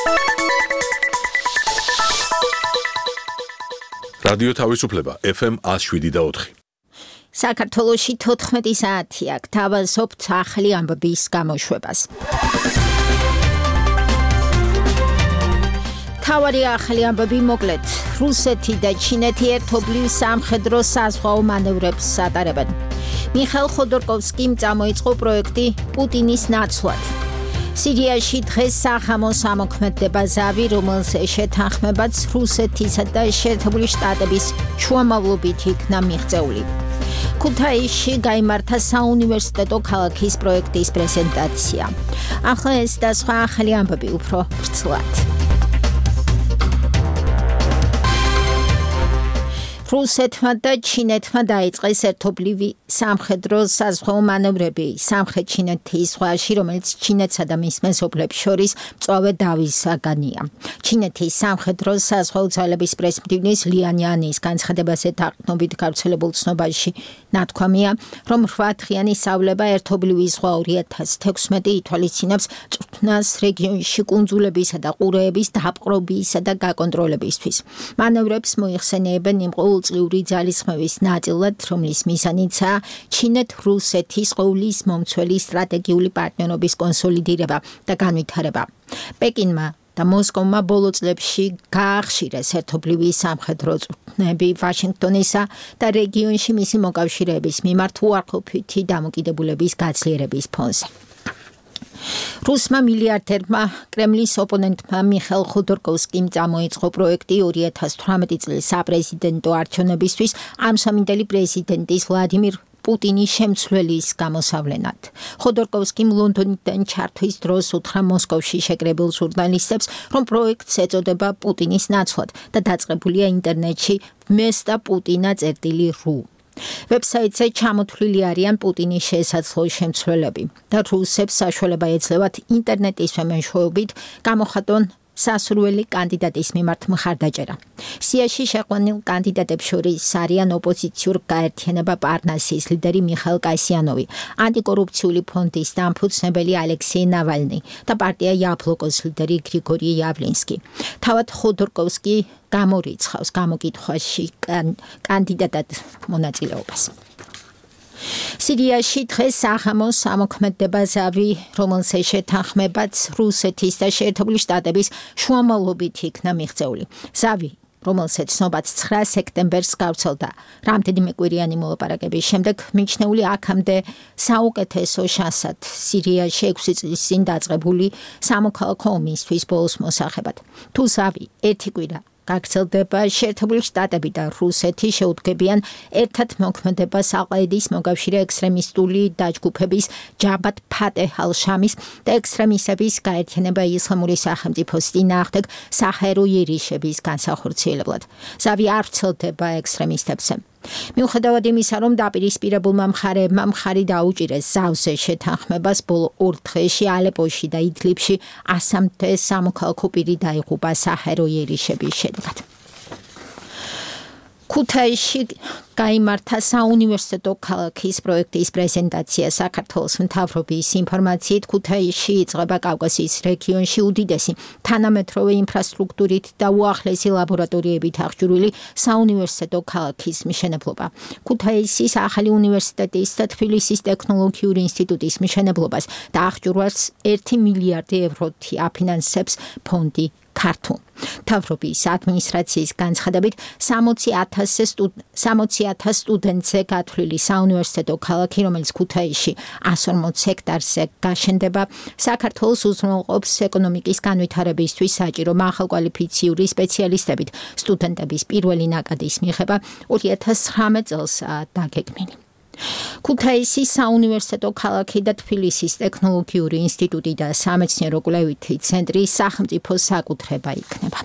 რადიო თავისუფლება FM 107.4. საქართველოში 14 საათია გთავაზობთ ახალი ამბების გამოშვებას. თავარი ახალი ამბები მოკლედ. რუსეთი და ჩინეთი ერთობლივ სამხედრო საზღვაო მანევრებს ატარებენ. მიხეილ ხოდორკოვსკიმ წამოიწყო პროექტი პუტინის ნაცვლად. სირიაში დღეს სახამოს ამოქმედება ზავი, რომელზეც შეთანხმებაც რუსეთისა და შეერთებული შტატების შუამავლობით იქნა მიღწეული. ქუთაისში გაიმართა საუნივერსიტეტო ქალაქის პროექტის პრეზენტაცია. ახლა ეს და სხვა ახალი ამბები უფრო ვრცლად. რუსეთმა და ჩინეთმა დაიწყეს ერთობლივი სამხედრო საზღვაო მანევრები სამხრეთ-ჩინეთის ზღვაში, რომელიც ჩინეთსა და მის მეზობლებს შორის მწვავე დავის საგანია. ჩინეთის სამხედრო საზღვაო ძალების პრეზიდენტის ლიანიანის განცხადებაზე დაყრდნობით გავრცელებულ ცნობაში ნათქვამია, რომ 8 დღიანი სწავლება ერთობლივი ზღვა 2016 ითვალისწინებს წვრთნას რეგიონში კუნძულებისა და ყურეების დაპყრობისა და გაკონტროლებისთვის. მანევრებს მოიხსენიებენ იმ ყოველწლიური ძალისხმევის ნაწილად, რომლის მიზანიცაა ჩინეთ-რუსეთის ყოვლის მომცველი სტრატეგიული პარტნიორობის კონსოლიდირება და განვითარება. პეკინმა და მოსკოვმა ბოლო წლებში გაახშირეს ერთობლივი სამხედრო წვრთნები ვაშინგტონისა და რეგიონში მისი მოკავშირეების მიმართ უარყოფითი დამოკიდებულების გაძლიერების ფონზე. რუსმა მილიარდერმა კრემლის ოპონენტმა მიხეილ ხოდორკოვსკიმ წამოიწყო პროექტი 2018 წლის საპრეზიდენტო არჩევნებისთვის ამსამინდელი პრეზიდენტის ვლადიმირ პუტინის შემცვლელის გამოსავლენად. ხოდორკოვსკიმ ლონდონიდან ჩართვის დროს უთხრა მოსკოვში შეკრებილ ჟურნალისტებს, რომ პროექტს ეწოდება პუტინის ნაცვლად და დაწყებულია ინტერნეტში ვმესტა პუტინა წერტილი.ru. ვებსაიტზე ჩამოთვლილი არიან პუტინის შესაძლო შემცვლელები და რუსებს საშუალება ეძლევათ ინტერნეტის მეშვეობით გამოხატონ სასურველი კანდიდატის მიმართ მხარდაჭერა. სიაში შეყვანილ კანდიდატებს შორის არიან ოპოზიციურ გაერთიანება პარნასის ლიდერი მიხაილ კასიანოვი, ანტიკორუფციული ფონდის დამფუძნებელი ალექსეი ნავალნი და პარტია იაბლოკოს ლიდერი გრიგორი იავლინსკი. თავად ხოდორკოვსკი გამორიცხავს გამოკითხვაში კანდიდატად მონაწილეობას. სირიაში დღეს სახამოს ამოქმედება ზავი, რომელზეც შეთანხმებაც რუსეთის და შეერთებული შტატების შუამავლობით იქნა მიღწეული. ზავი, რომელსაც ცნობაც 9 სექტემბერს გავრცელდა. რამდენიმე კვირიანი მოლაპარაკების შემდეგ მიჩნეული აქამდე საუკეთესო შანსად სირიაში 6 წლის წინ დაწყებული სამოქალაქო ომისთვის ბოლოს მოსახებად. თუ ზავი ერთი კვირა გაგრძელდება, შეერთებული შტატები და რუსეთი შეუდგებიან ერთად მოქმედებას ალ-ყაიდის მოკავშირე ექსტრემისტული დაჯგუფების ჯაბათ ფატეჰ ალ-შამის და ექსტრემისტების გაერთიანება ისლამური სახელმწიფოს წინააღმდეგ საჰაერო იერიშების განსახორციელებლად. ზავი არ ვრცელდება ექსტრემისტებზე. მიუხედავად იმისა, რომ დაპირისპირებულმა მხარეებმა მხარი დაუჭირეს ზავზე შეთანხმებას, ბოლო 2 დღეში ალეპოში და იდლიბში 100-მდე სამოქალაქო პირი დაიღუპა საჰაერო იერიშების შედეგად. ქუთაისში გაიმართა საუნივერსიტეტო ქალაქის პროექტის პრეზენტაცია. საქართველოს მთავრობის ინფორმაციით, ქუთაისში იწყება კავკასიის რეგიონში უდიდესი თანამედროვე ინფრასტრუქტურით და უახლესი ლაბორატორიებით აღჭურვილი საუნივერსიტეტო ქალაქის მშენებლობა. ქუთაისის ახალი უნივერსიტეტის და თბილისის ტექნოლოგიური ინსტიტუტის მშენებლობას და აღჭურვას 1 მილიარდი ევროთი აფინანსებს ფონდი ქართულ. მთავრობის ადმინისტრაციის განცხადებით 60,000 სტუდენტზე გათვლილი საუნივერსიტეტო ქალაქი, რომელიც ქუთაისში 140 ჰექტარზე გაშენდება, საქართველოს უზრუნველყოფს ეკონომიკის განვითარებისთვის საჭირო მაღალკვალიფიციური სპეციალისტებით. სტუდენტების პირველი ნაკადის მიღება 2019 წელსაა დაგეგმილი. ქუთაისის საუნივერსიტეტო ქალაქი და თბილისის ტექნოლოგიური ინსტიტუტი და სამეცნიერო კვლევითი ცენტრი სახელმწიფო საკუთრება იქნება.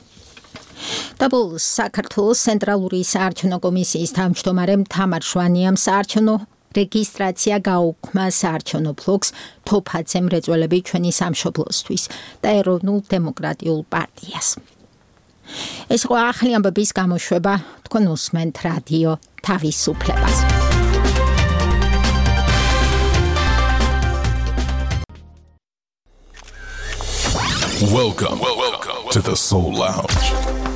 საქართველოს ცენტრალური საარჩევნო კომისიის თავმჯდომარემ თამარ შვანიამ საარჩევნო რეგისტრაცია გაუქმნა საარჩევნო ბლოკს თოფაძე მრეწველები ჩვენი სამშობლოსთვის და ეროვნულ დემოკრატიულ პარტიას. ეს იყო ახალი ამბების გამოშვება, თქვენ უსმენთ რადიო თავისუფლებას. Welcome to the Soul Lounge.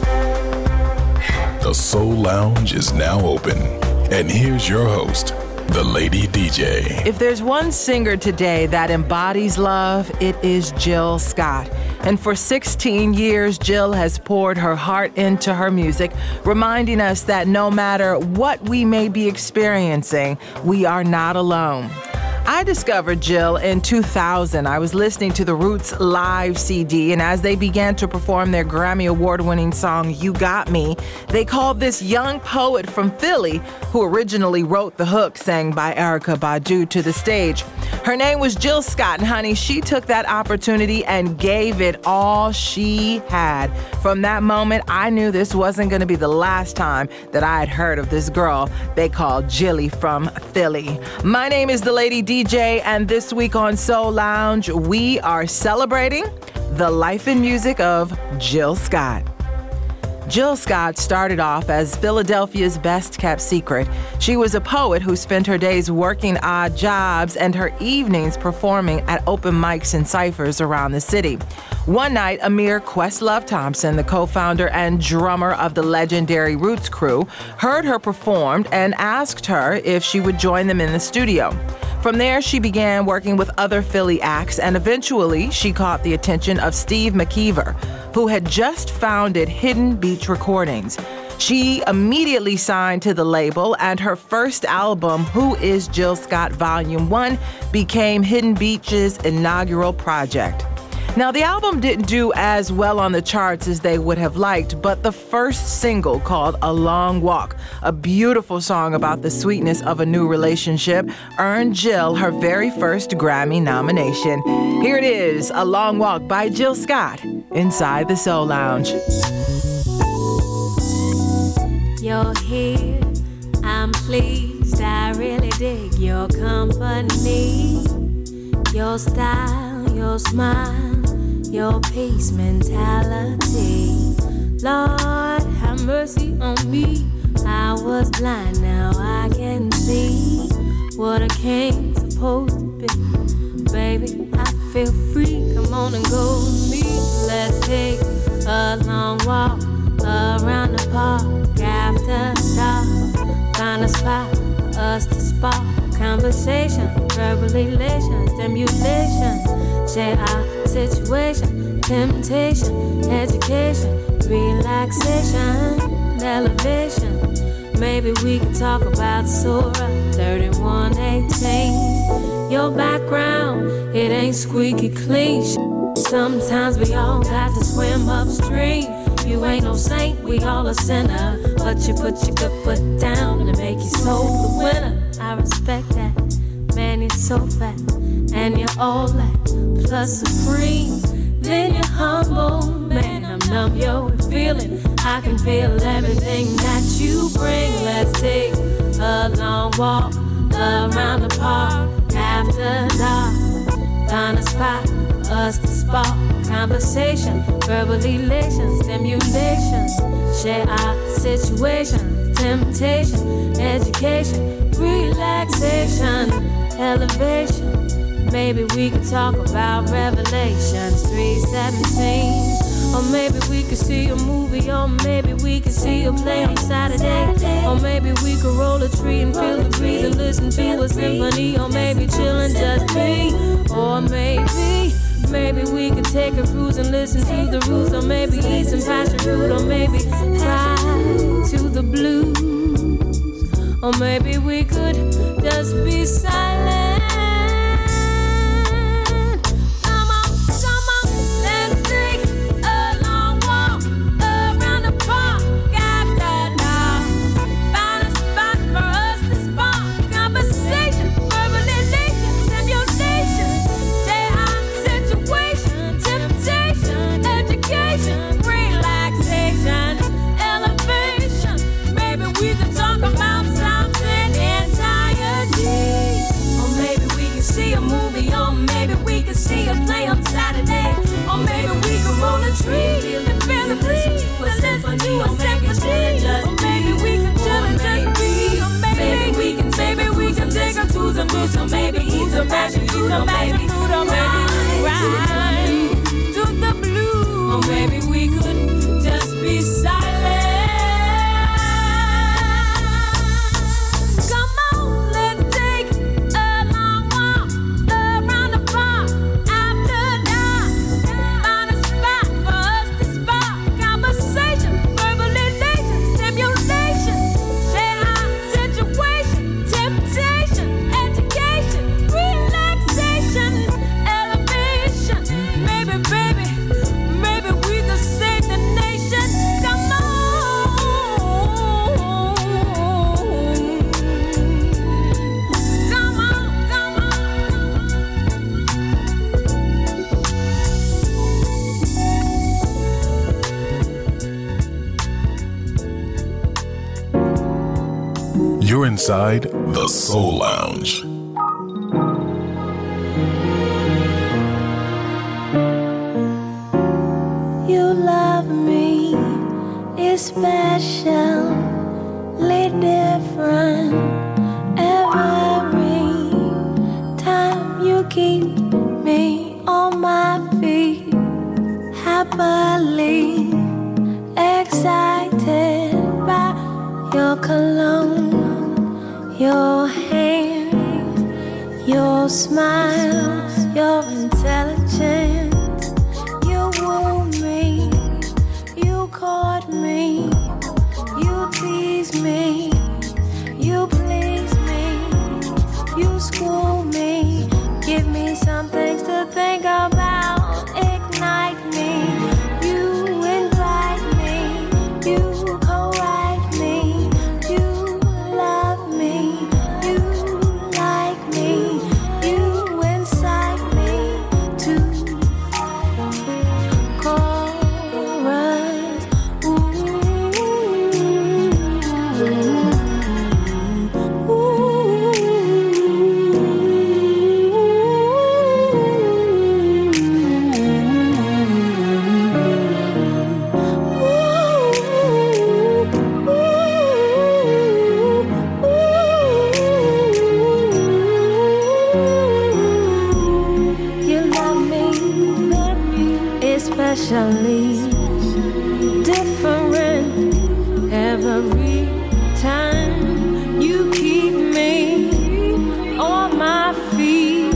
The Soul Lounge is now open. And here's your host, the Lady DJ. If there's one singer today that embodies love, it is Jill Scott. And for 16 years, Jill has poured her heart into her music, reminding us that no matter what we may be experiencing, we are not alone. I discovered Jill in 2000. I was listening to the Roots live CD, and as they began to perform their Grammy Award-winning song, You Got Me, they called this young poet from Philly, who originally wrote the hook sang by Erykah Badu, to the stage. Her name was Jill Scott, and honey, she took that opportunity and gave it all she had. From that moment, I knew this wasn't going to be the last time that I had heard of this girl they called Jilly from Philly. My name is the Lady DJ, and this week on Soul Lounge, we are celebrating the life and music of Jill Scott. Jill Scott started off as Philadelphia's best-kept secret. She was a poet who spent her days working odd jobs and her evenings performing at open mics and ciphers around the city. One night, Amir Questlove Thompson, the co-founder and drummer of the legendary Roots crew, heard her perform and asked her if she would join them in the studio. From there, she began working with other Philly acts, and eventually she caught the attention of Steve McKeever, who had just founded Hidden Beach Recordings. She immediately signed to the label, and her first album, Who is Jill Scott Volume 1, became Hidden Beach's inaugural project. Now, the album didn't do as well on the charts as they would have liked, but the first single, called A Long Walk, a beautiful song about the sweetness of a new relationship, earned Jill her very first Grammy nomination. Here it is, A Long Walk by Jill Scott, inside the Soul Lounge. You're here, I'm pleased, I really dig your company, your style, your smile, your peace mentality. Lord, have mercy on me. I was blind, now I can see what a king's supposed to be. Baby, I feel free. Come on and go with me. Let's take a long walk around the park after dark. Find a spot for us to spark conversation, verbal elation, stimulation. Share our situation, temptation, education, relaxation, elevation. Maybe we could talk about Surah 31:18. Your background, it ain't squeaky clean. Sometimes we all got to swim upstream. You ain't no saint, we all a sinner. But you put your good foot down and make your soul the winner. I respect that. Man, you're so fat, and you're all that, plus supreme. Then you're humble, man, I'm numb, you're feeling. I can feel everything that you bring. Let's take a long walk around the park after dark. Find a spot for us to spark conversation, verbal elation, stimulation. Share our situation, temptation, education, relaxation, elevation. Maybe we could talk about Revelations 3:17. Or maybe we could see a movie, or maybe we could see a play on Saturday. Or maybe we could roll a tree and feel the breeze and listen to a symphony. Or maybe chill and just be. Or maybe we could take a cruise and listen to the Roots. Or maybe eat some passion fruit. Or maybe cry to the blues. Or maybe we could just be silent. Tree, feel the breeze, a symphony, or maybe just or maybe we can chill and just be, or maybe we can take her to the moon, or maybe eat some passion fruit, or maybe ride to the blue. inside the Soul Lounge. You love me, it's specially different. Every time you keep me on my feet, happily excited by your cologne, your hand, your smile, your intelligence. You woo me, you court me, you tease me, you please me, you school me, give me some things to think about, ignite me, you invite me, you co-write me, you love me, you like me, you incite me to chorus. You love me, especially different every time you keep me on my feet,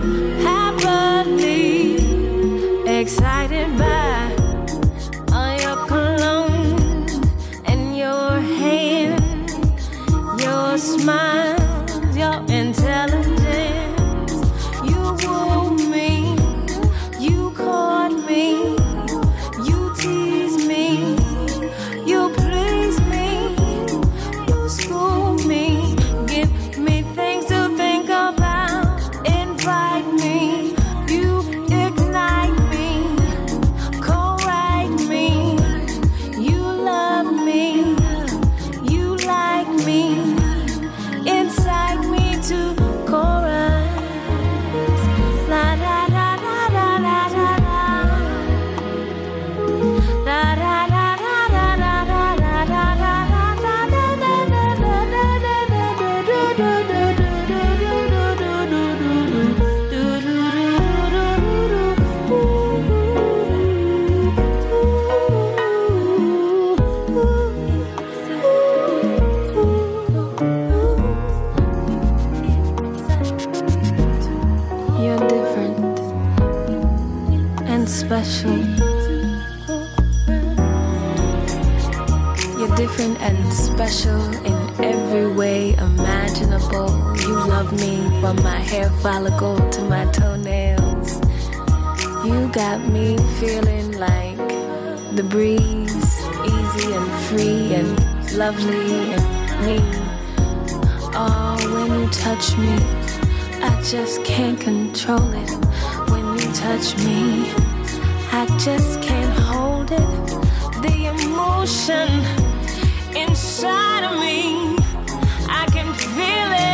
happily excited by your cologne and your hand, your smile, your intelligence. You woo me, you court me, you tease me, you please me, you school me, give me things to think about, invite me, you ignite me, co-write me, you love me, you like me, incite me to chorus. La da da da da da da da. Da da da da da da da da da You're different and special. You're different and special in every way imaginable. You love me from my hair follicle to my toenails. You got me feeling like the breeze, easy and free and lovely and me. Oh, when you touch me, I just can't control it. When you touch me, I just can't hold it. The emotion inside of me, I can feel it.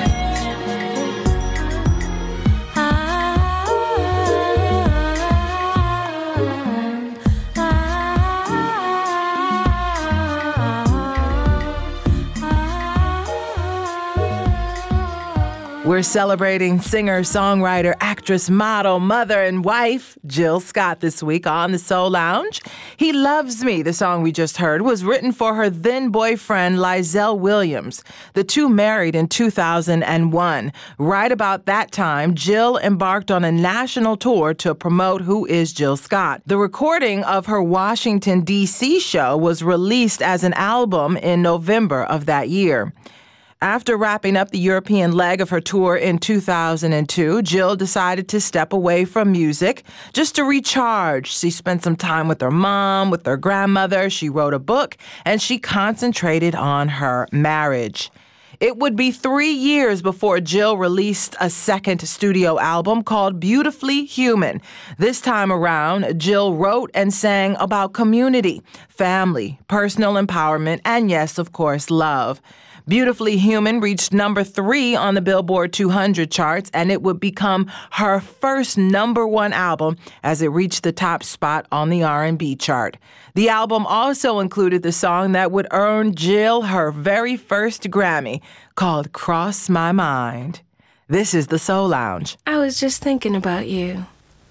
We're celebrating singer, songwriter, actress, model, mother, and wife Jill Scott this week on the Soul Lounge. He Loves Me, the song we just heard, was written for her then boyfriend, Lizelle Williams. The two married in 2001. Right about that time, Jill embarked on a national tour to promote Who is Jill Scott. The recording of her Washington, D.C. show was released as an album in November of that year. After wrapping up the European leg of her tour in 2002, Jill decided to step away from music just to recharge. She spent some time with her mom, with her grandmother. She wrote a book, and she concentrated on her marriage. It would be 3 years before Jill released a second studio album called Beautifully Human. This time around, Jill wrote and sang about community, family, personal empowerment, and yes, of course, love. Beautifully Human reached number 3 on the Billboard 200 charts, and it would become her first number 1 album as it reached the top spot on the R&B chart. The album also included the song that would earn Jill her very first Grammy, called Cross My Mind. This is the Soul Lounge. I was just thinking about you.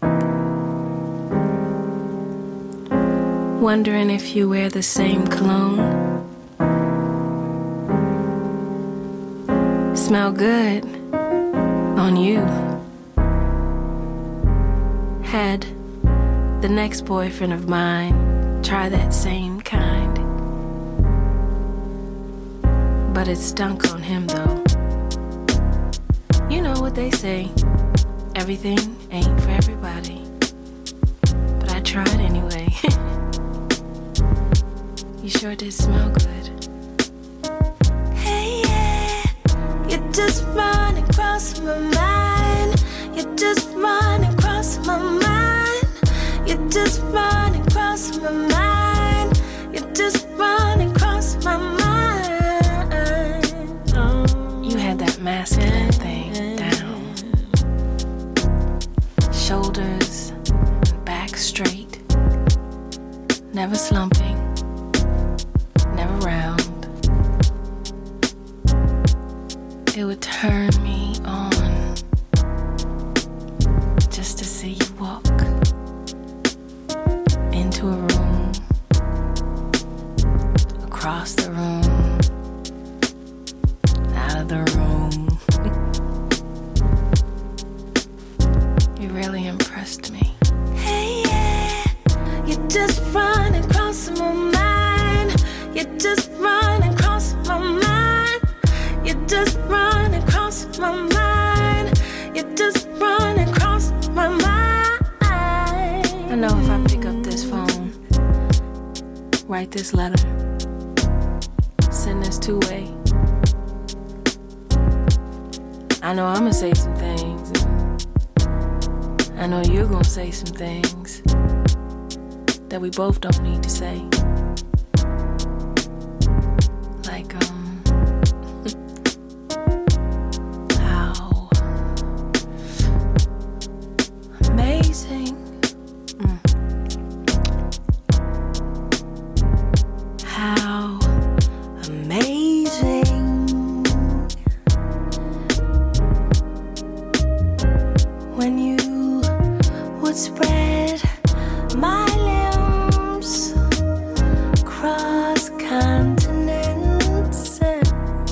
Wondering if you wear the same cologne. Smell good on you. Had the next boyfriend of mine try that same kind. But it stunk on him though. You know what they say, everything ain't for everybody. But I tried anyway. You sure did smell good. Hey, yeah, you just run across my mind. You just run across my mind. You just run across my mind. You just run across my mind. You had that masculine thing down. Shoulders and back straight. Never slumping. Never round. It would turn me on just to see you walk into a room, across the room, out of the room. You really impressed me. Hey, yeah, you just run across my mind. You just run across my mind. You just run across my mind. You just run across my mind. I know if I pick up this phone, write this letter, send this two-way, I know I'ma say some things. I know you're gonna say some things that we both don't need to say. Like, how amazing. How amazing. When you would spread my limbs across continents and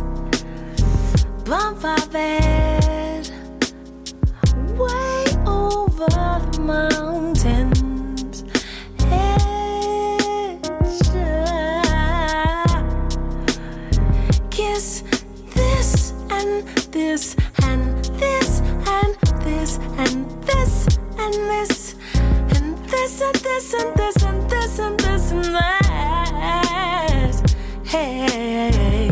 bump our bed way over the mountains. Kiss this and this and this and this and this and this and this and this and this and this and this and that. Hey,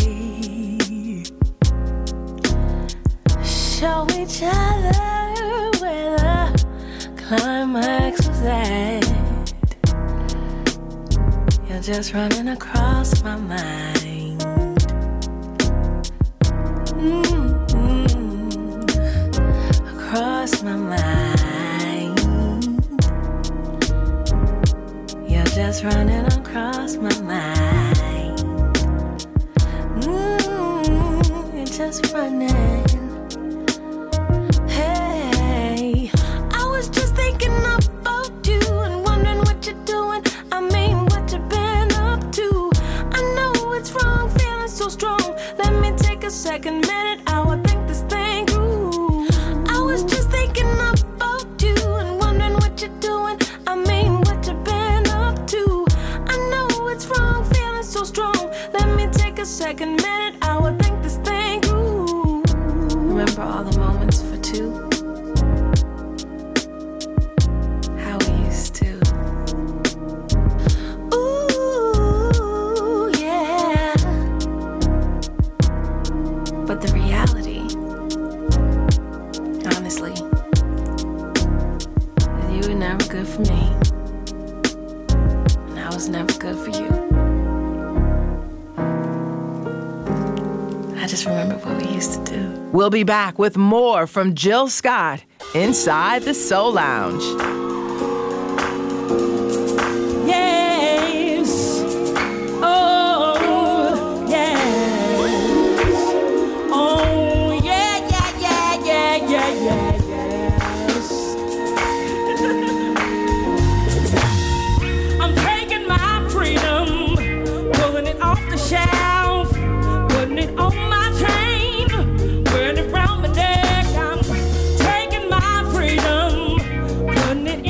show each other where the climax was at. You're just running across my mind. Across my mind. You're just running across my mind. You're just running. Hey, I was just thinking about you and wondering what you're doing. I mean, what you've been up to. I know it's wrong, feeling so strong. Let me take a second, minute, hour, think this thing through. I was just thinking about you and wondering what you're doing. I mean, what you've been up to. I know it's wrong, feeling so strong. Let me take a second, minute, hour, think this thing through. Remember all the moments for two? How we used to. Ooh, yeah. But the reality, honestly, is you were never good for me, and I was never good for you. just remember what we used to do. We'll be back with more from Jill Scott inside the Soul Lounge. Yes. Oh, yes. Oh, yeah, yeah, yeah, yeah, yeah, yeah, yes. I'm taking my freedom, pulling it off the shelf, putting it on my chain, wearing it round my neck. I'm taking my freedom, putting it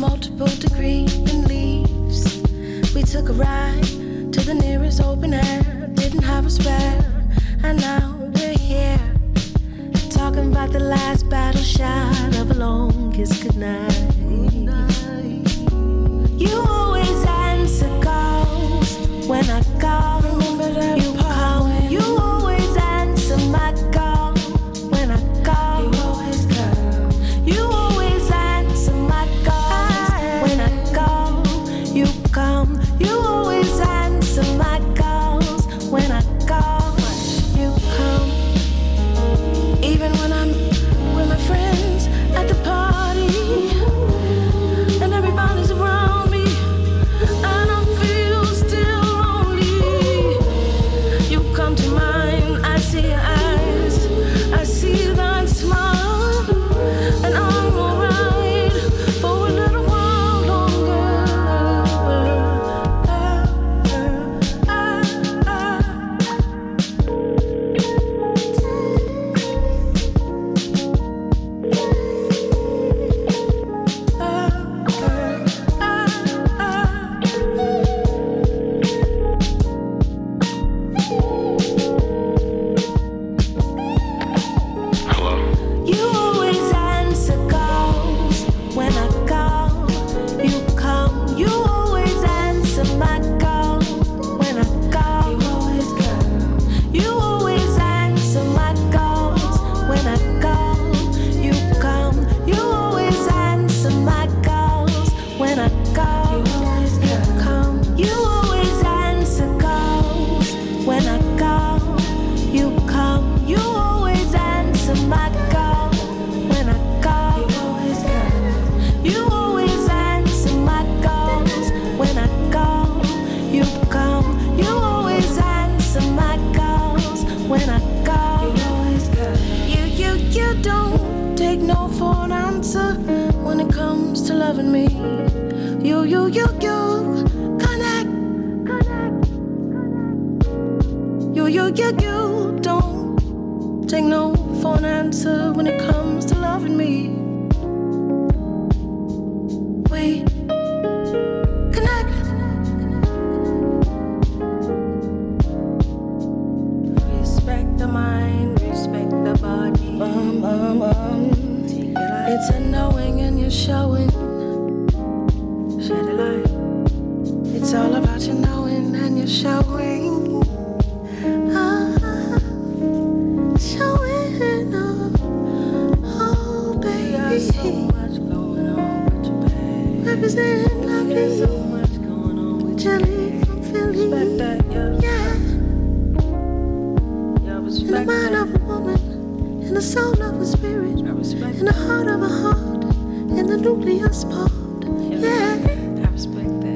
multiple degree in leaves. We took a ride to the nearest open air, didn't have a spare, and now we're here, talking about the last battle shot of a long kiss goodnight. You always answer calls when I call. Remember that you call. You always answer my call when I call. You always call. You always answer my call when I call. You come. You always answer my calls when I call. You come. Even when I'm with my friends at the party and everybody's around me and I feel still lonely, you come to mind. I see your eyes, I see that smile, and I'm alright for a little while longer. You always answer calls when I call. You come. You always answer my call when I call. You always come. You always answer my calls when I call. You come. You always answer my calls when I call. You always come. You always answer calls when I call. You come. You always answer my call when I call. You always come. You always answer my calls when I call. You come. You always answer my calls when I call. You always come. You don't take no for an answer when it comes to loving me. You connect. You don't take no for an answer when it comes to loving me. We connect. Respect the mind, respect the body. It's a knowing and you're showing. Shed a light. It's all about your knowing and you're showing. Showing oh baby. There's so much going on with you, babe. Represent lovely. There's so much going on with you. Jelly from Philly. Respect that, yeah. In the mind of a woman, in the soul of a spirit, in the heart of a heart, in the nucleus part, yeah. I respect that.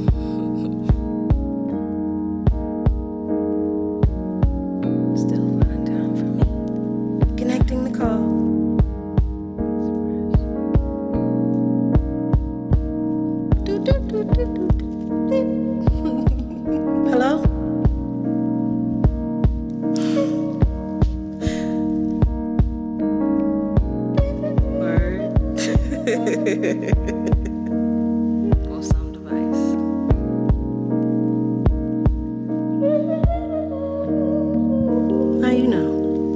Still find time for me. Connecting the call. Hello? Word. Or some device. How you know?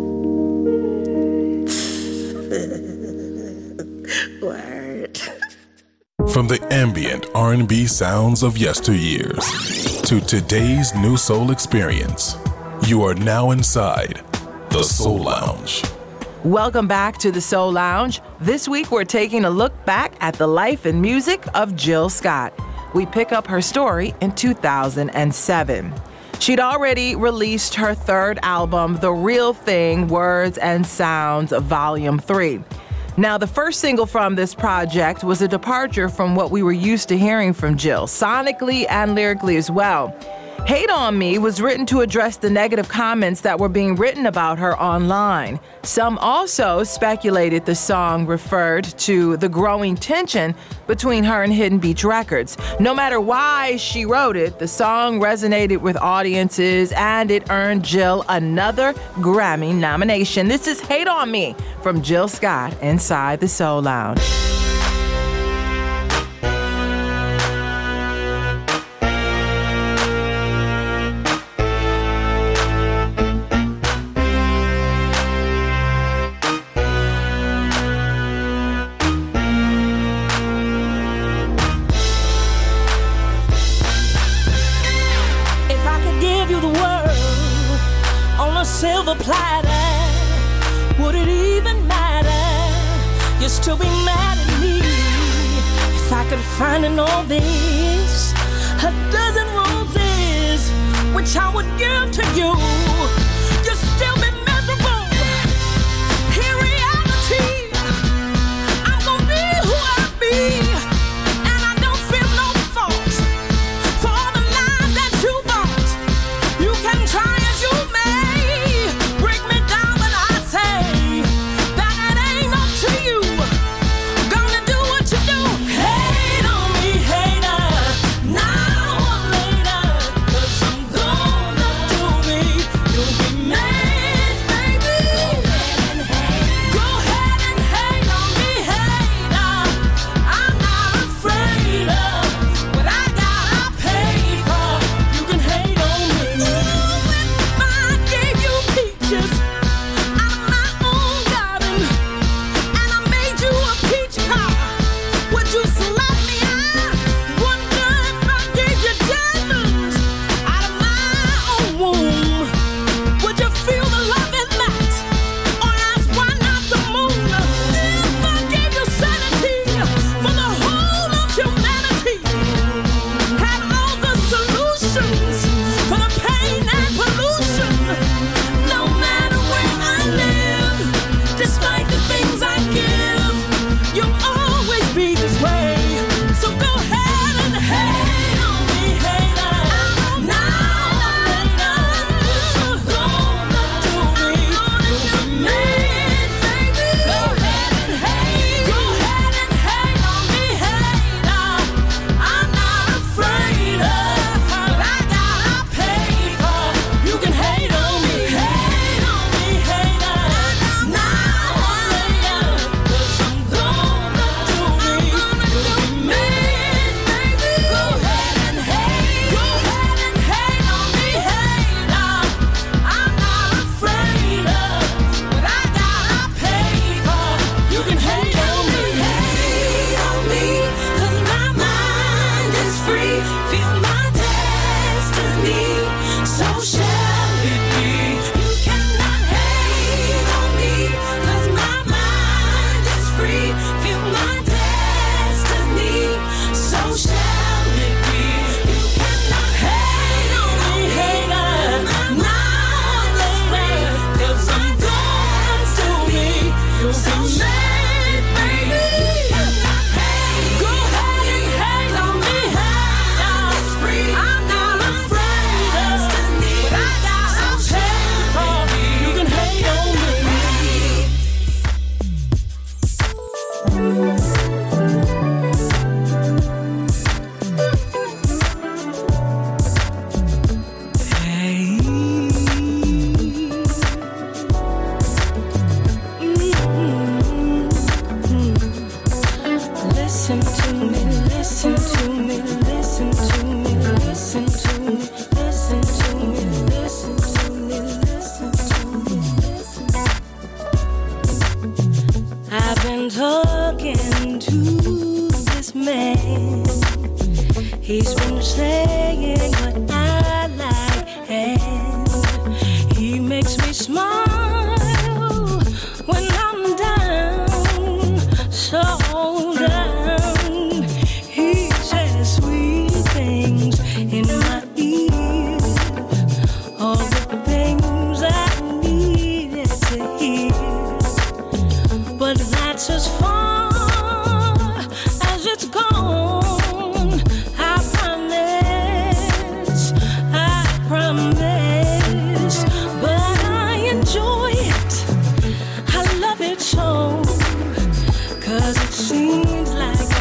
Word. From the ambient R&B sounds of yesteryears to today's new soul experience, you are now inside the Soul Lounge. Welcome back to the Soul Lounge. This week, we're taking a look back at the life and music of Jill Scott. We pick up her story in 2007. She'd already released her third album, The Real Thing, Words and Sounds, Volume 3. Now, the first single from this project was a departure from what we were used to hearing from Jill, sonically and lyrically as well. Hate on Me was written to address the negative comments that were being written about her online. Some also speculated the song referred to the growing tension between her and Hidden Beach Records. No matter why she wrote it, the song resonated with audiences and it earned Jill another Grammy nomination. This is Hate on Me from Jill Scott inside the Soul Lounge. silver platter, would it even matter? You'd still be mad at me if I could find in all this a dozen roses, which I would give to you. You'd still be miserable. In reality, I'm gonna be who I be, and I don't feel no fault for all the lies that you bought. You can try as you may, break me down, but I say that it ain't up to you. Gonna do what you do. Hate on me, hater, now or later, 'cause I'm gonna do me. You'll be mad, baby. Go ahead and hate on me, hater. I'm not afraid of what I got, I paid for. You can hate on me. If I gave you peaches out of my own garden, and I made you a peach pie, would you slap me? I wonder if I gave you diamonds out of my own womb, would you feel the love in that? Or ask why not the moon? If I gave you sanity for the whole of humanity, had all the solutions for the pain and pollution, no matter where I live, despite the things I give, you'll always be this way. So go ahead and hate on me, hater. Now or later, 'cause you're gonna do me. You'll be mad, baby. Go ahead and hate. Go ahead and hate on me, hater. I'm not afraid of what I got, I paid for. You can hate on me, hater. Now or later, 'cause I'm gonna do me. You'll be mad, baby. Go ahead and hate. Go ahead and hate on me, hater. I'm not afraid of what I got, I paid for. You can hate on me, 'cause my mind is free. Feel my destiny, so shall it be. You cannot hate on me, 'cause my mind is free. Feel my destiny, so shall it be. You cannot hate on me, hater. Now or later, 'cause I'm gonna do me. You'll be mad, baby. Go ahead and hate on me, hater. I'm not afraid of what I got, I paid for. You can hate on me. Listen to me, listen to me, listen to me, listen to me, listen to me, listen to me, listen to me, listen. I've been talking to this man. He's been saying what I like, and he makes me smile when I'm down, so down. He says sweet things in my ear, all the things I needed to hear. But that's as far as it's gone. I promise, but I enjoy it. I love it so, 'cause it seems like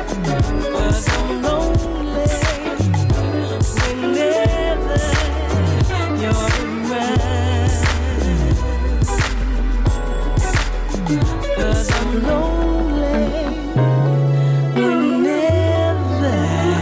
'Cause I'm lonely whenever you're around. 'Cause I'm lonely whenever.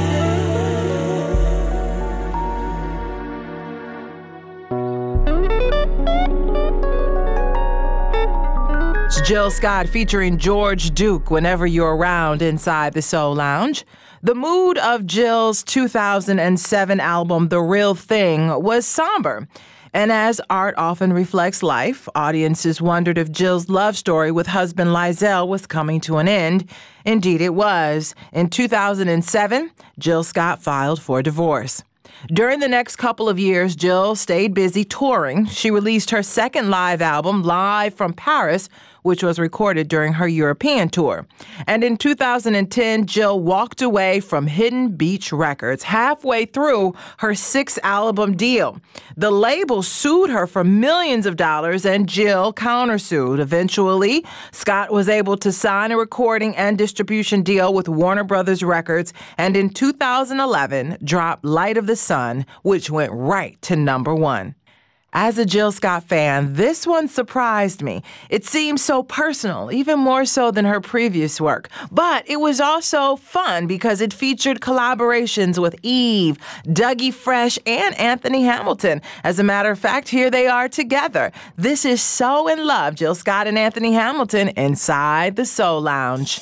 It's Jill Scott featuring George Duke whenever you're around inside the Soul Lounge. The mood of Jill's 2007 album, The Real Thing, was somber. And as art often reflects life, audiences wondered if Jill's love story with husband Lizelle was coming to an end. Indeed, it was. In 2007, Jill Scott filed for divorce. During the next couple of years, Jill stayed busy touring. She released her second live album, Live from Paris, which was recorded during her European tour. And in 2010, Jill walked away from Hidden Beach Records halfway through her 6-album deal. The label sued her for millions of dollars, and Jill countersued. Eventually, Scott was able to sign a recording and distribution deal with Warner Brothers Records, and in 2011, dropped Light of the Sun, which went right to #1. As a Jill Scott fan, this one surprised me. It seemed so personal, even more so than her previous work. But it was also fun because it featured collaborations with Eve, Dougie Fresh, and Anthony Hamilton. As a matter of fact, here they are together. This is So in Love, Jill Scott and Anthony Hamilton inside the Soul Lounge.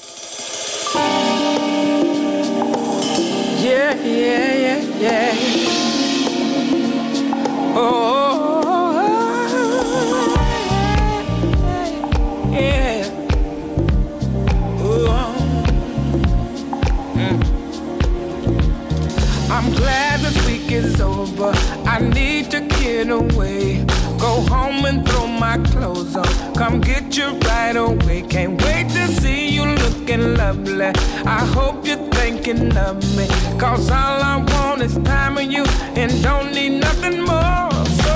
Yeah, yeah, yeah, yeah. Oh, yeah. I'm glad this week is over. I need to get away. Go home and throw my clothes on. Come get you right away. Can't wait to see you looking lovely. I hope you're thinking of me. 'Cause all I want is time with you and don't need nothing more. So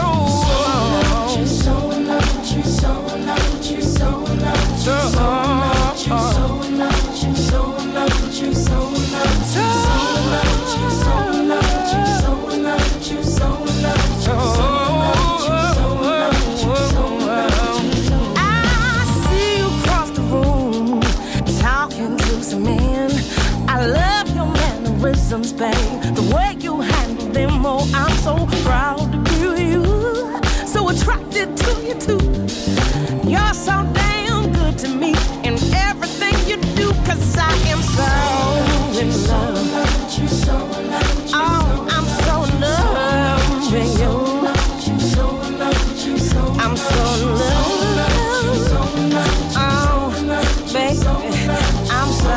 babe, the way you handle them, oh, I'm so proud to be you. So attracted to you too. You're so damn good to me in everything you do, 'cause I am so in love. Oh, I'm so in love with you. I'm so in love. Oh, baby, I'm so.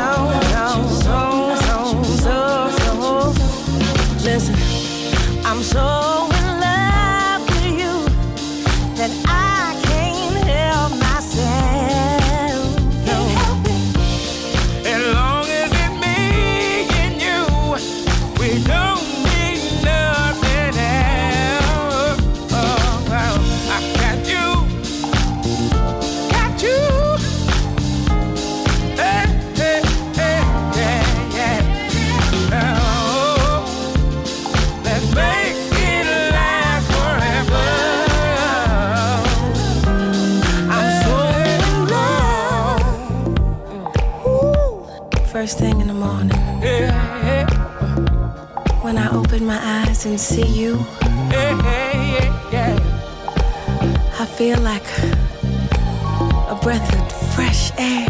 Listen, I'm so in love with you that I can't help myself. Can't help it. As long as it's me and you, we don't need nothing else. Oh, I got you. Got you. Hey, hey, hey, yeah, yeah. Make it last forever. I'm so in love. First thing in the morning, yeah. When I open my eyes and see you, yeah. I feel like a breath of fresh air.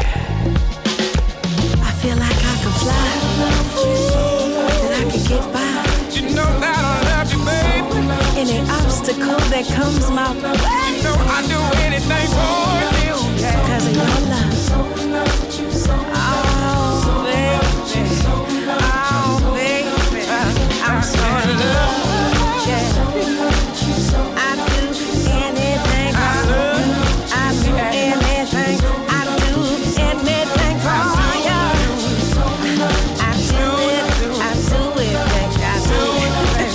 I feel like I could fly, that I could get by. You know that I love you, babe. Any obstacle that comes my way, you know I'd do anything for you. 'Cause of your love. Oh, baby. Oh, baby. I'm so in love. Yeah. I do anything for you. I do anything. I do anything for you. I do it. I do it, baby. I do it.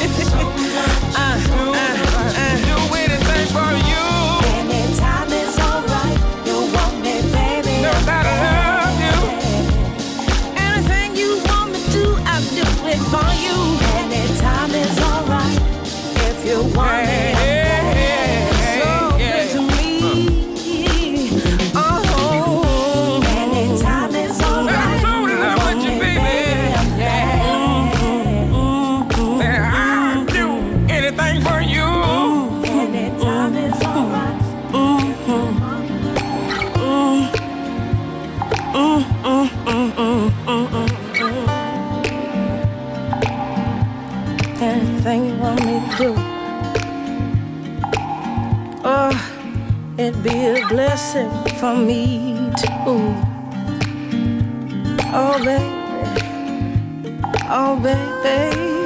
Do anything for you. Anytime it's alright. You want me, baby. No for you. Anytime is alright if you want it. So good to me. Anytime is alright. What you baby? I'll do anything for you. Anytime is alright. Anything you want me to do. Oh, it'd be a blessing for me too. Oh baby,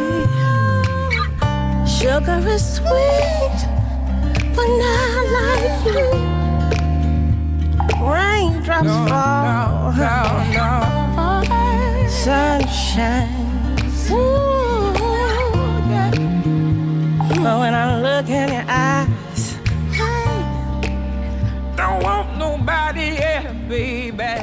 sugar is sweet, but not like you. Raindrops fall, sunshine. But when I look in your eyes, Don't want nobody else, baby.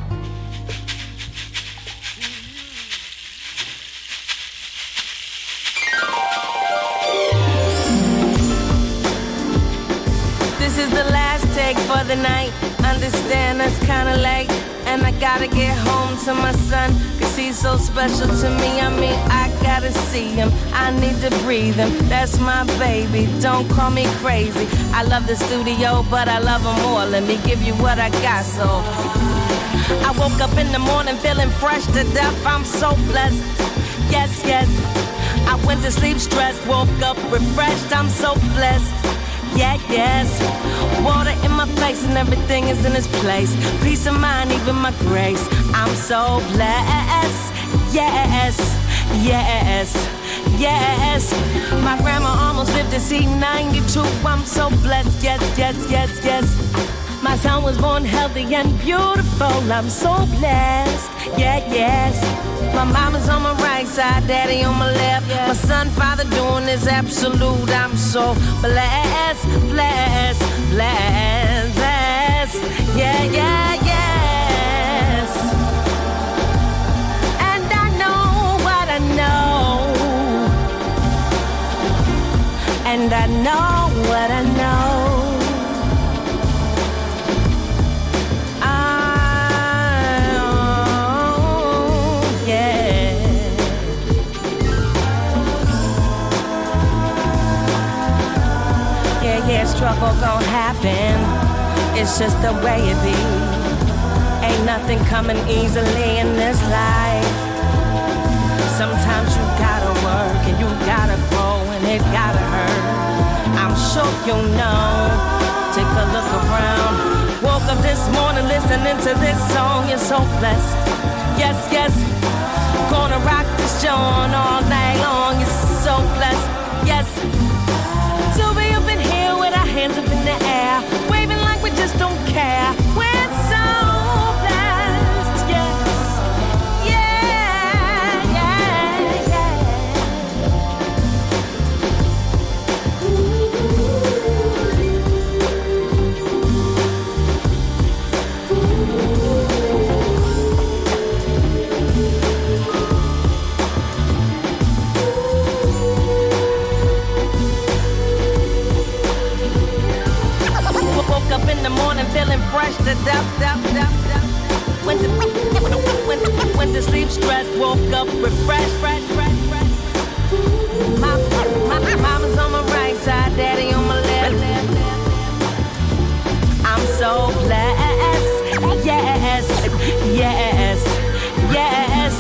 this is the last take for the night. Understand it's kinda late, and I gotta get home to my son, 'cause he's so special to me. I mean, I gotta see him, I need to breathe him. That's my baby, don't call me crazy. I love the studio, but I love him more. Let me give you what I got, so I woke up in the morning feeling fresh to death. I'm so blessed, yes, yes. I went to sleep stressed, woke up refreshed. I'm so blessed, yeah, yes. Water in my face and everything is in its place. Peace of mind, even my grace. I'm so blessed, yes, yes, yes. My grandma almost lived to see 92. I'm so blessed, yes, yes, yes, yes. My son was born healthy and beautiful. I'm so blessed, yeah, yes. My mama's on my right side, daddy on my left. My son, father doing this absolute. I'm so blessed, blessed, blessed, blessed. Yeah, yeah, yes. And I know what I know. And I know what I know. Struggle gon' happen, it's just the way it be. Ain't nothing coming easily in this life. Sometimes you gotta work and you gotta grow and it gotta hurt. I'm sure you know, take a look around. Woke up this morning listening to this song, you're so blessed. Yes, yes, gonna rock this joint all night long, you're so blessed. Yes, to be up in here with our hands up in the air, waving like we just don't care. We're so blessed, yes, yeah, yeah, yeah. Woke up in the morning feeling fresh to death. Went to sleep stressed, woke up refreshed. Mama's on my right side, daddy on my left. I'm so blessed, yes, yes, yes.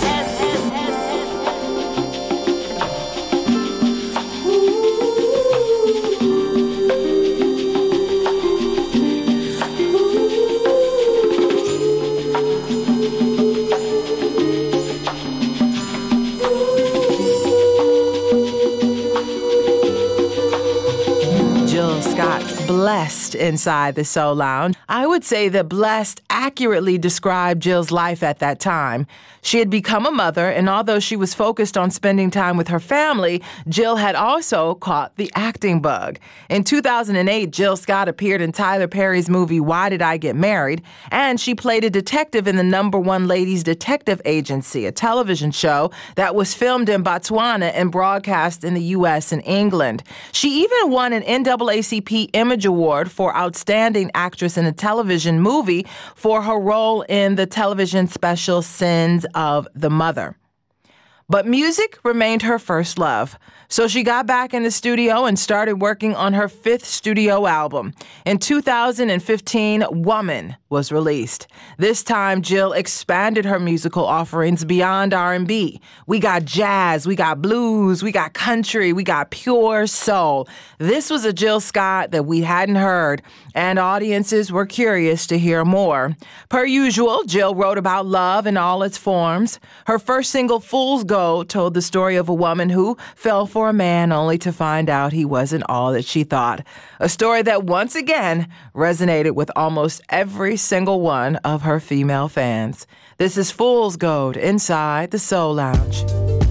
blessed inside the Soul Lounge. I would say that blessed accurately described Jill's life at that time. She had become a mother, and although she was focused on spending time with her family, Jill had also caught the acting bug. In 2008, Jill Scott appeared in Tyler Perry's movie Why Did I Get Married? And she played a detective in the #1 Ladies Detective Agency, a television show that was filmed in Botswana and broadcast in the U.S. and England. She even won an NAACP Image Award for Outstanding Actress in a Television Movie for her role in the television special Sins of the Mother. But music remained her first love. So she got back in the studio and started working on her 5th studio album. In 2015, Woman was released. This time, Jill expanded her musical offerings beyond R&B. We got jazz, we got blues, we got country, we got pure soul. This was a Jill Scott that we hadn't heard, and audiences were curious to hear more. Per usual, Jill wrote about love in all its forms. Her first single, Fool's Gold, told the story of a woman who fell for a man only to find out he wasn't all that she thought. A story that once again resonated with almost every single one of her female fans. This is Fool's Gold inside the Soul Lounge.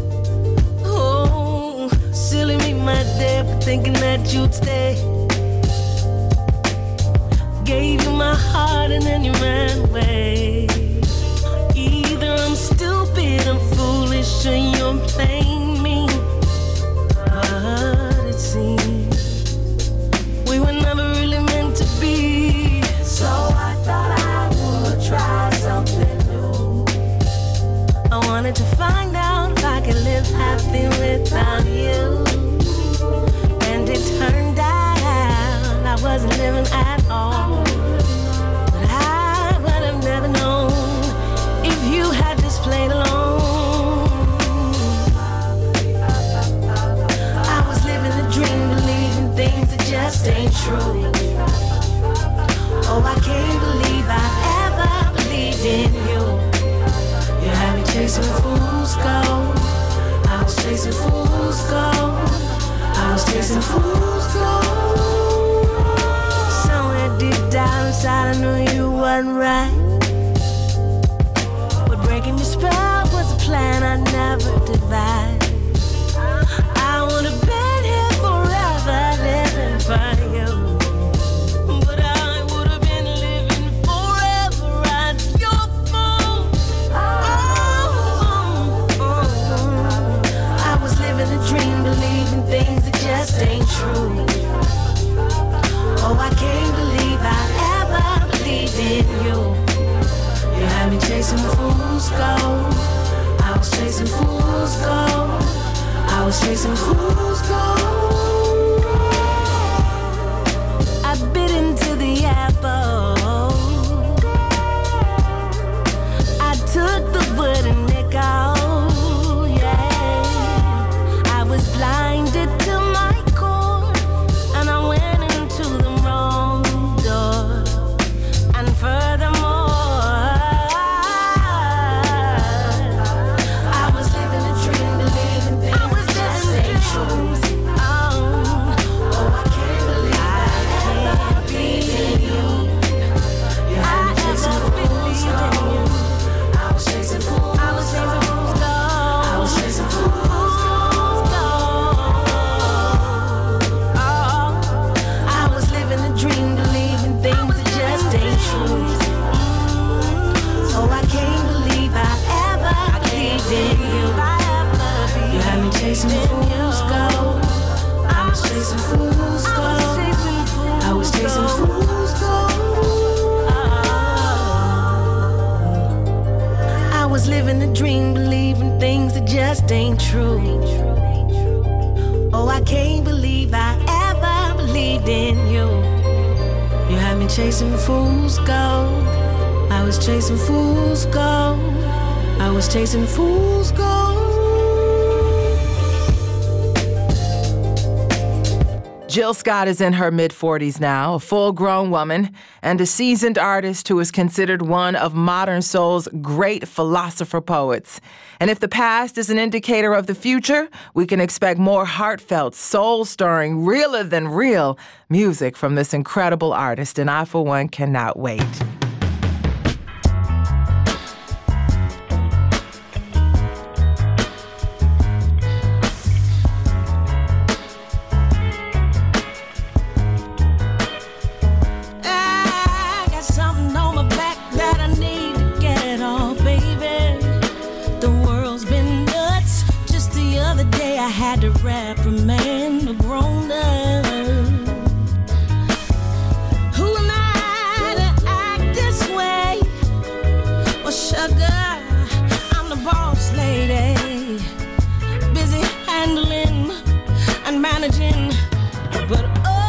Oh, silly me, my dear, for thinking that you'd stay. Gave you my heart and then you ran away. Either I'm stupid, I'm foolish, or you're playing me. But it seems we were never really meant to be. So I thought I would try something new. I wanted to find out if I could live happy without you. And it turned out I wasn't living at all. But I would have never known if you had just played along. I was living a dream, believing things that just ain't true. Oh, I can't believe I ever believed in you. You had me chasing fool's gold. I was chasing fool's gold. I was chasing fool's gold. Somewhere deep down inside I knew you weren't right. But breaking your spell was a plan I never devised. I would have been here forever living for you. But I would have been living forever as your fool. I was living a dream, believing things that just ain't true. Oh, I can't believe I ever believed in you. You had me chasing fool's gold. I was chasing fool's gold. I was chasing fool's gold. I bit into the apple. I took the wooden nickel. Yeah, I was blinded to my core, and I went into the wrong door. And furthermore, I was living a dream, believing things that just ain't true. Oh, I can't believe I ever believed in you. You had me chasing fool's gold. I was chasing fool's gold. I was chasing fool's gold. Oh, I was living a dream, believing things that just ain't true. Oh, I can't believe I ever believed in you. You had me chasing fool's gold. I was chasing fool's gold. I was chasing fool's gold. I was living a dream, believing things that just ain't true. Oh, I can't believe I ever believed in you. You had me chasing fool's gold. I was chasing fool's gold. I was chasing fool's gold. Jill Scott is in her mid-40s now, a full-grown woman, and a seasoned artist who is considered one of modern soul's great philosopher poets. And if the past is an indicator of the future, we can expect more heartfelt, soul-stirring, realer-than-real music from this incredible artist, and I, for one, cannot wait. I had to reprimand a grown up. Who am I to act this way? Well, sugar, I'm the boss lady, busy handling and managing, but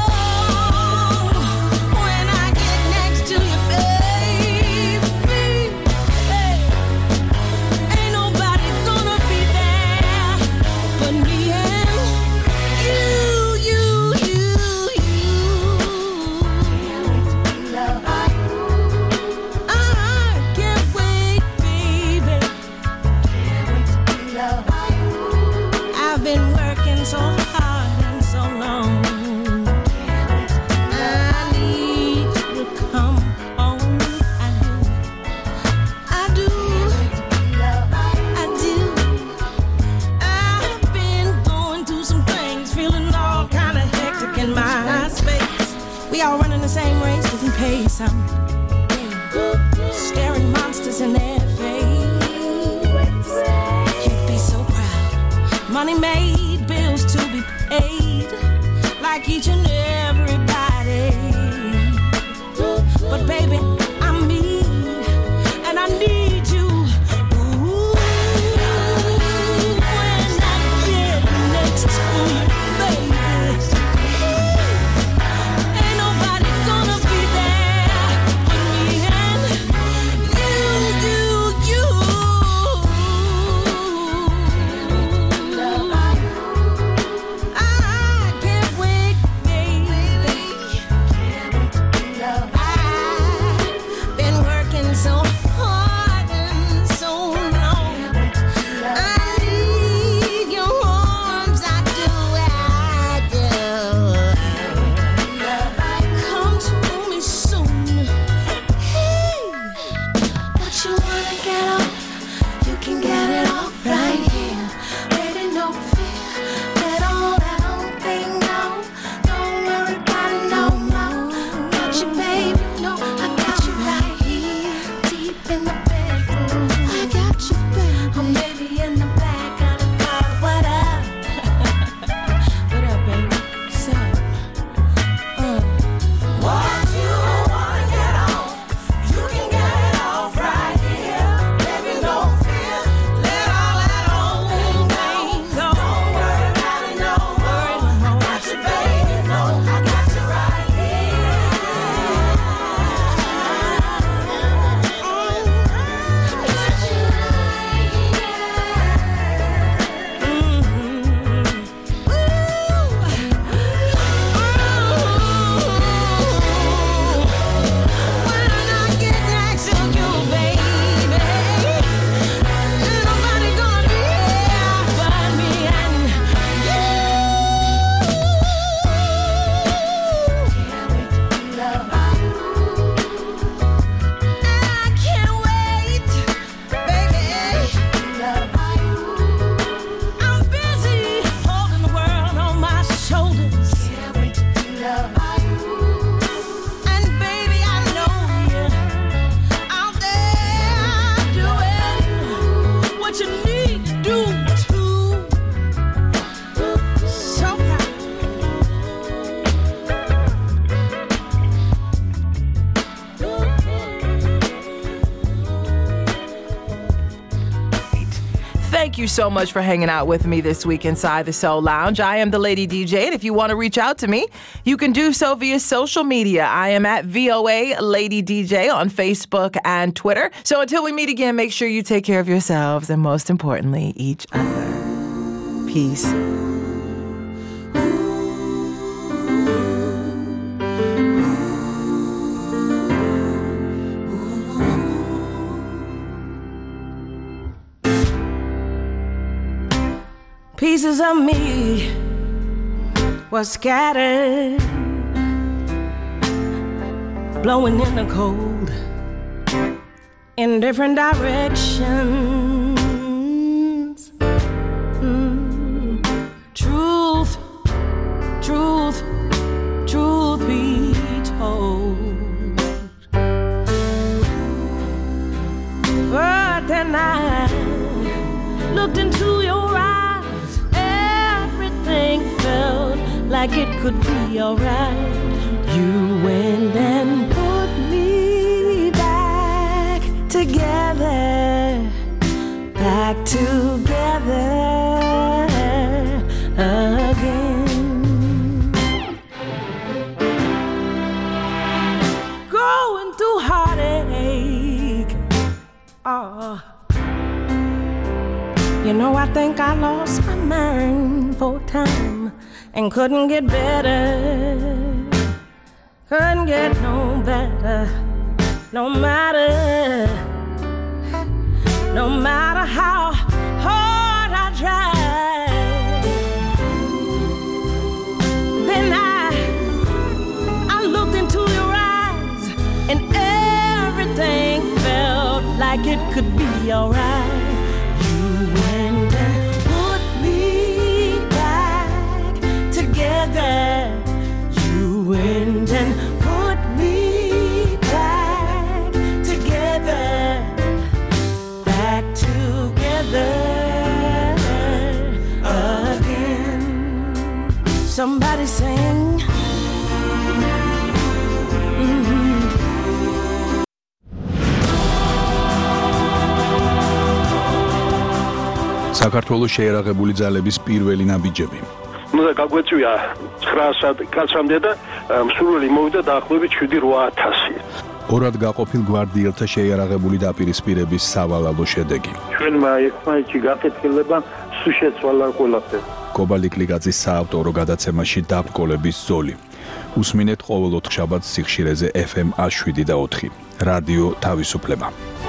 when I get next to you, baby, hey, ain't nobody gonna be there but me and you. I can't wait, baby. I've been working so hard and so long. I need you to come home. I do. I've been going through some things, feeling all kind of hectic in my space. We all running the same race, different pace. I'm staring monsters in their face. You'd be so proud. Money made, bills to be paid, like each and everybody. But baby, I'm me, and I need you. Ooh, when I get next to you, baby, ain't nobody gonna be there but me and you. I can't wait, baby. I've been working so hard and so long. I need your arms, I do. Come to me soon. Hey, what you wanna get off? You can get it off right here. Baby, no fear. Let all that old thing go. Don't worry about it no more. Got you, baby. No, I got you right here. Deep in the bedroom. I got you, baby. Oh, baby, in the back of the car. What up? What up, baby? What's up? What you wanna get off? You can get it off right here. Baby, no fear. Let all that old thing go. Don't worry about it no more. I got you, baby. No, I got you right here. When I get next to you, baby, ain't nobody gonna be here but me and I can't wait, baby. I'm busy holding the world on my shoulders. And baby, I know you're out there doing what you need to do too. So proud. Thank you so much for hanging out with me this week inside the Soul Lounge. I am the Lady DJ, and if you want to reach out to me, you can do so via social media. I am at VOA Lady DJ on Facebook and Twitter. So until we meet again, make sure you take care of yourselves and, most importantly, each other. Peace. Pieces of me were scattered, blowing in the cold in different directions. Truth, truth, truth be told. But then I looked into your eyes, everything felt like it could be alright. You went and put me back together again. Going through heartache. Oh. You know, I think I lost my mind for a time and couldn't get better. Couldn't get no better, no matter how hard I tried. Then I looked into your eyes and everything felt like it could be alright. You went and put me back together. You went and put me back together again. Somebody sing. საქართველოს შეერაღებული ძალების პირველი ნაბიჯები. უნდა გაგვეწვია 900 კაცამდე და მსურველი მოვიდა დაახლოებით 7-8000. ორად გაყოფილ გვარდიელთა შეიარაღებული დაპირისპირების სავალალო შედეგი. ჩვენმა ერთმანეთში გაკეთილება სულ შეცვალა ყველაფერი. კობალიკლიკაძის საავტორო გადაცემაში დაბრკოლების ზოლი. უსმინეთ ყოველ ოთხშაბათს სიხშირეზე FM 107 და 4. რადიო თავისუფლება.